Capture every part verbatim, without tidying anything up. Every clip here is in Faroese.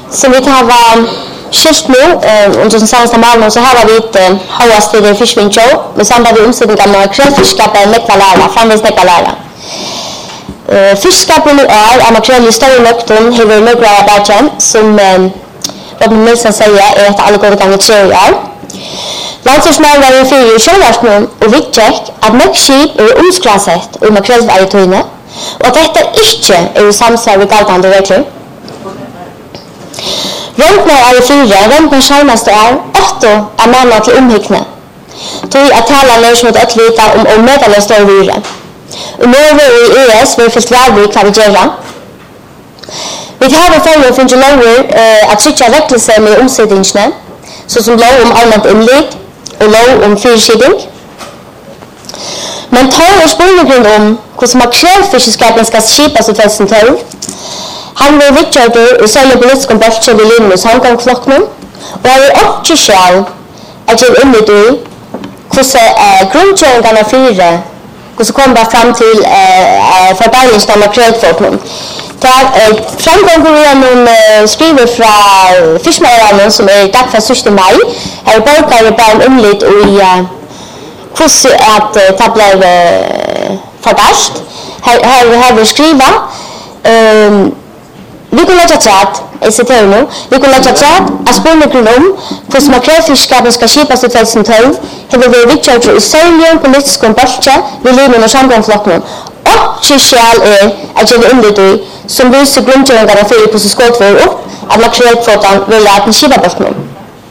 Som vi tar var skilt nu, under den senaste månaden så har vi ett hållast vid Fishwing Show med samband med omsättningen av makrellfiskskapen nekva lära, framvis nekva lära. Fiskskapen är av makrell i större nökton, hever några bärgen, som Robin Nilsson säger är att alla går gånger tre år. Landstingsmål var i fyra i självarsmål och vidtjäck att mökskip är omskrasett och makrellsvarjetöjne och att detta inte är i samsvar vid galtande regler. Röntnar är i fyra, röntnar senaste är åtta är manna till omhickne. Tog att tala ner som ett vita om omöjliga större vyre. Och Norge och i E S var fyllt väldigt kvarigera. Vi har i följer finns ju lover uh, att trycka rättelse med omsättningsne, såsom lov om allmänt inlig och lov om fyrsiding. Men tar och spårgrund om hur makrellfiskskapen ska skipas i tjugohundratolv. Han var vidtjörder och säljer politiska böcker vid linjen hos Hongkong-klocknen och har också själv att ge inligt i hur grundkörningarna fyra hur kom bara fram till uh, förbäringsna makrellkvoten. Där framgångar genom skriver från Fiskmålaranen som är dag för sista maj. Här borgar bara en inligt i hur att det blev fördast. Här har vi skriva vi kan lägga chat, jag citerar nu, vi kan lägga chat att spårningen om hur makrellfiskskapen ska skipas i tjugohundratolv har vi vidtjörder i säljen politiska böcker vid linjen hos Hongkong-klocknen. Och kyrkjäl är att ge inligt i som visar grundkörningarna för på sig skådför upp att makrellkvotan vill att den skiva bort nu.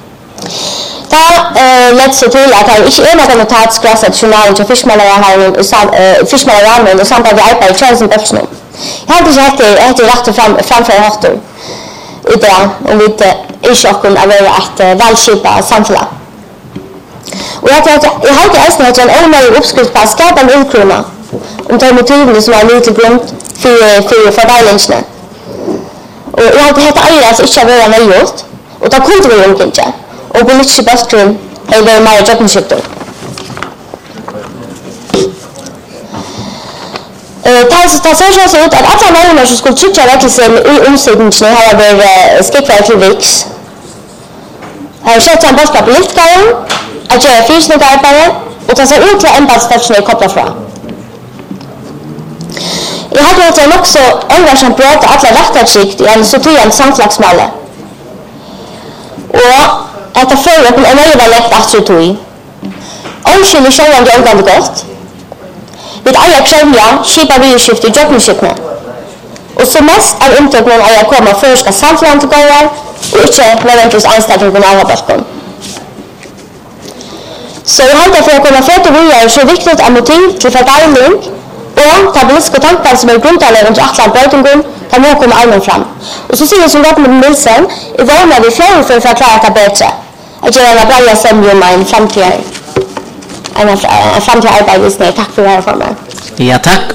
Det äh, leder sig till att det inte är någon notatsklassad journalen till Fiskmålaranen och samtidigt vi arbetar i tjänsten bort nu. Jag har inte sagt det att det är rätt fram, framför hattor i det om vi inte är chocken av att äh, välskipa samfället. Och jag har inte ens att en omöjlig uppskrift på att skapa en ullkrona om de motiven som är lite grund för, för fördärlingsna. Och jag har inte hett alla som inte har varit nöjligt. Och det kunde vi ju inte. Och politiska bakgrund är det mer jobbskifter. Det ser så ut att alla människor som skulle trycka rättelsen i omsättningen har varit skräckvärd till viks. Här har sett en bort på politikaren, att göra fysiskt arbete och det ser ut till ämbetsställen kopplat från. Jag har att jag också engagerat brott alla rättarskikt i en sorterande samflagsmål. Och att det följer på en överlätt attribut. Omskyldig självande organ gott. Vid alla krävliga skipar vi skift i jobbmusikna. Och så mest är intökningen att jag kommer först ska samflamål till gångar och inte nödvändigtvis anställning på några böcker. Så jag har för att kunna föta vidare så viktigt är motiv till fördärling och ta politiska tankar som är grundläggande under Atlant Bötingen kan nu komma allmänt fram. Och så ser vi som Robin Nilsson är vana vid flera för att förklara det bättre. Att göra en bra sämre med en framtida en framtida arbetsvisning. Tack för det här för mig. Ja, tack.